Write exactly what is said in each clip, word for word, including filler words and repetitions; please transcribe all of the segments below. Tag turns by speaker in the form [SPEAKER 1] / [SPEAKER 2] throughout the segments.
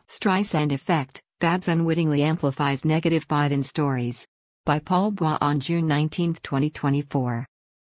[SPEAKER 1] Streisand Effect, Babs Unwittingly Amplifies Negative Biden Stories. By Paul Bois on June nineteenth, twenty twenty-four.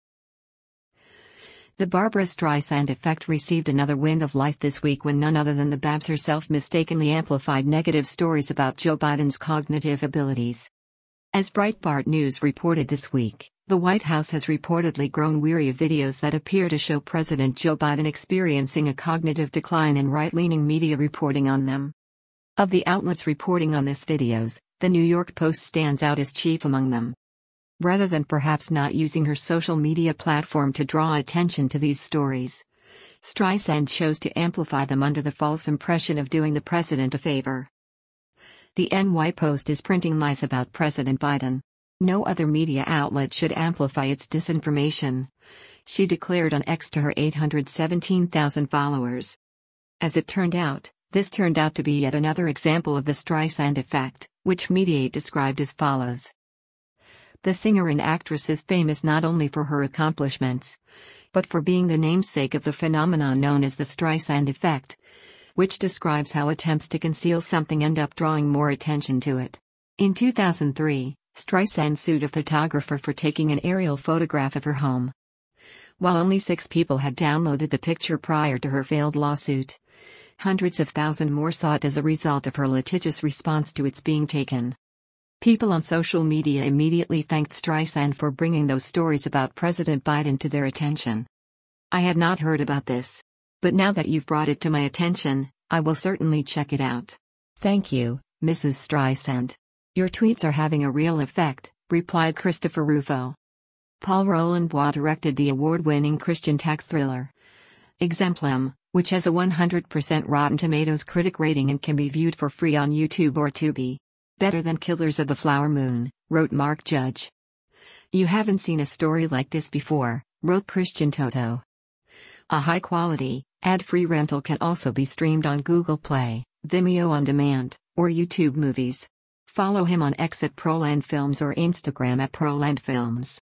[SPEAKER 1] The Barbra Streisand effect received another wind of life this week when none other than the Babs herself mistakenly amplified negative stories about Joe Biden's cognitive abilities. As Breitbart News reported this week, the White House has reportedly grown weary of videos that appear to show President Joe Biden experiencing a cognitive decline and right-leaning media reporting on them. Of the outlets reporting on these videos, The New York Post stands out as chief among them. Rather than perhaps not using her social media platform to draw attention to these stories, Streisand chose to amplify them under the false impression of doing the president a favor. The N Y Post is printing lies about President Biden. No other media outlet should amplify its disinformation, she declared on X to her eight hundred seventeen thousand followers. As it turned out, this turned out to be yet another example of the Streisand effect, which Mediaite described as follows. The singer and actress is famous not only for her accomplishments, but for being the namesake of the phenomenon known as the Streisand effect, which describes how attempts to conceal something end up drawing more attention to it. In two thousand three, Streisand sued a photographer for taking an aerial photograph of her home. While only six people had downloaded the picture prior to her failed lawsuit, hundreds of thousands more saw it as a result of her litigious response to its being taken. People on social media immediately thanked Streisand for bringing those stories about President Biden to their attention. I had not heard about this. But now that you've brought it to my attention, I will certainly check it out. Thank you, Missus Streisand. Your tweets are having a real effect, replied Christopher Rufo. Paul Roland Bois directed the award-winning Christian tech thriller Exemplum, which has a one hundred percent Rotten Tomatoes critic rating and can be viewed for free on YouTube or Tubi. Better than Killers of the Flower Moon, wrote Mark Judge. You haven't seen a story like this before, wrote Christian Toto. A high-quality, ad-free rental can also be streamed on Google Play, Vimeo On Demand, or YouTube Movies. Follow him on X at Proland Films or Instagram at Proland Films.